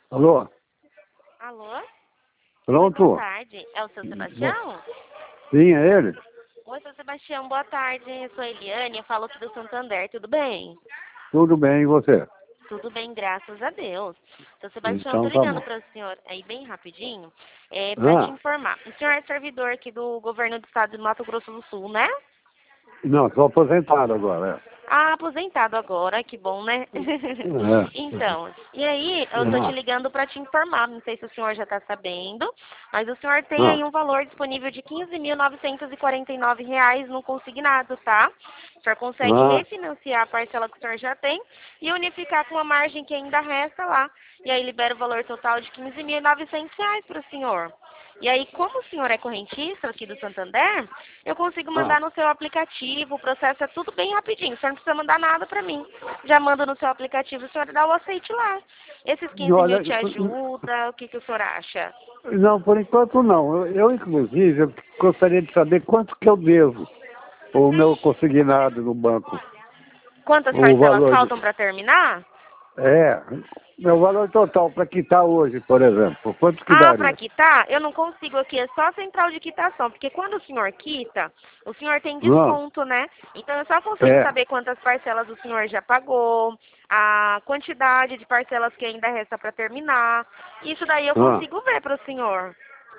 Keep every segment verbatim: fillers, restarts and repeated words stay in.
Alô? Alô? Pronto? Boa tarde. É o seu Sebastião? Sim, é ele? Oi, seu Sebastião, boa tarde. Eu sou a Eliane, eu falo aqui do Santander, tudo bem? Tudo bem, e você? Tudo bem, graças a Deus. Seu Sebastião, eu tô Então tá ligando bom. para o senhor aí bem rapidinho, é, para te Ah, informar. O senhor é servidor aqui do governo do estado de Mato Grosso do Sul, né? não, estou aposentado agora. Ah, aposentado agora, que bom, né? É. É. Então, e aí eu tô te Ah, ligando para te informar, não sei se o senhor já está sabendo, mas o senhor tem ah, aí um valor disponível de quinze mil novecentos e quarenta e nove reais no consignado, tá? O senhor consegue ah, refinanciar a parcela que o senhor já tem e unificar com a margem que ainda resta lá. E aí libera o valor total de quinze mil e novecentos reais para o senhor. E aí, como o senhor é correntista aqui do Santander, eu consigo ah. mandar no seu aplicativo, o processo é tudo bem rapidinho, o senhor não precisa mandar nada para mim. Já manda no seu aplicativo, o senhor dá o aceite lá. Esses quinze mil Olha, te ajuda, o que, que o senhor acha? não, por enquanto não. Eu, eu, inclusive, eu gostaria de saber quanto que eu devo o meu consignado no banco. Quantas O parcelas valor de... faltam para terminar? É, meu valor total para quitar hoje, por exemplo. Quanto que Ah, para daria? quitar, eu não consigo aqui, é só a central de quitação, porque quando o senhor quita, o senhor tem Não, desconto, né? Então eu só consigo é. saber quantas parcelas o senhor já pagou, a quantidade de parcelas que ainda resta para terminar. Isso daí eu Ah. consigo ver para o senhor.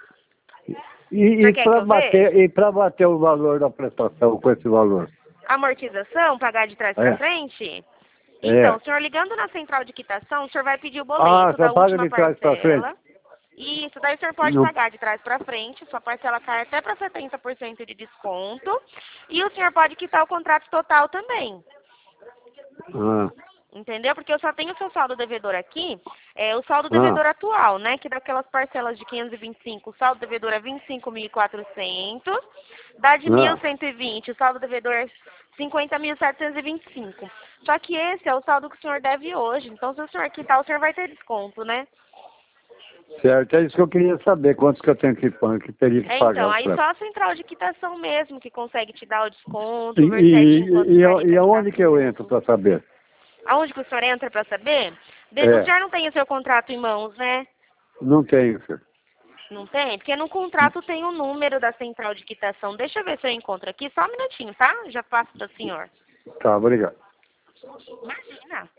E, O senhor e quer que para eu bater, veja? e para bater o valor da prestação com esse valor? Amortização, pagar de trás para É, frente? Então, é. o senhor ligando na central de quitação, o senhor vai pedir o Ah, boleto só da paga última de trás para frente? parcela. Isso, daí o senhor pode Não. pagar de trás para frente, sua parcela cai até para setenta por cento de desconto. E o senhor pode quitar o contrato total também. Ah, Entendeu? Porque eu só tenho o seu saldo devedor aqui, é o saldo ah, devedor atual, né? Que daquelas parcelas de quinhentos e vinte e cinco, o saldo devedor é vinte e cinco mil e quatrocentos. Da de mil ah. cento e vinte, o saldo devedor é cinquenta mil setecentos e vinte e cinco. Só que esse é o saldo que o senhor deve hoje. Então, se o senhor quitar, o senhor vai ter desconto, né? Certo, é isso que eu queria saber, quantos que eu tenho que, pa- que teria que É, pagar então, o aí prêmio. só a central de quitação mesmo que consegue te dar o E, desconto, ver certinho quanto e, e, ficaria e para quitar aonde que eu entro tudo. para saber? Aonde que o senhor entra para saber? De- O É, senhor não tem o seu contrato em mãos, né? não tenho, senhor. Não tem? Porque no contrato tem o número da central de quitação. Deixa eu ver se eu encontro aqui. Só um minutinho, tá? Já passo para o senhor. Tá, obrigado. Imagina.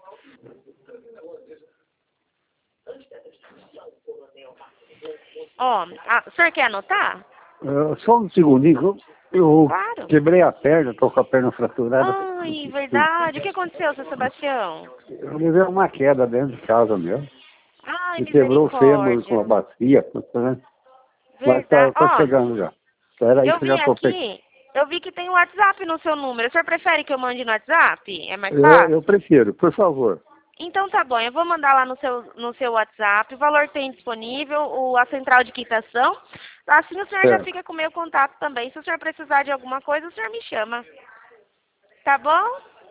Ó, a- o senhor quer anotar? Ah, só um segundinho, eu, eu Claro. quebrei a perna, estou com a perna fraturada. Ai, verdade. O que aconteceu, seu Sebastião? Eu levei uma queda dentro de casa mesmo. Ai, E quebrou o fêmur com a misericórdia. bacia, né? Mas tá, Verdade. tá Ó, chegando já. Espera aí eu que eu já vi tô pe... aqui, eu vi que tem o WhatsApp no seu número. O senhor prefere que eu mande no WhatsApp? É mais eu, eu fácil? prefiro, por favor. Então tá bom, eu vou mandar lá no seu, no seu WhatsApp, o valor tem disponível, o, a central de quitação. Assim o senhor já Certo. fica com o meu contato também. Se o senhor precisar de alguma coisa, o senhor me chama. Tá bom?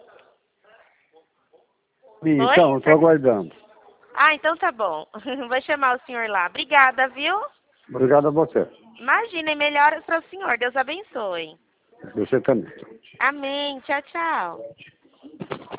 Então, Oi? eu O tô senhor- aguardando. Ah, então tá bom. Vou chamar o senhor lá. Obrigada, viu? Obrigado a você. Imagina, e melhoras para o senhor. Deus abençoe. Você também. Amém. Tchau, tchau.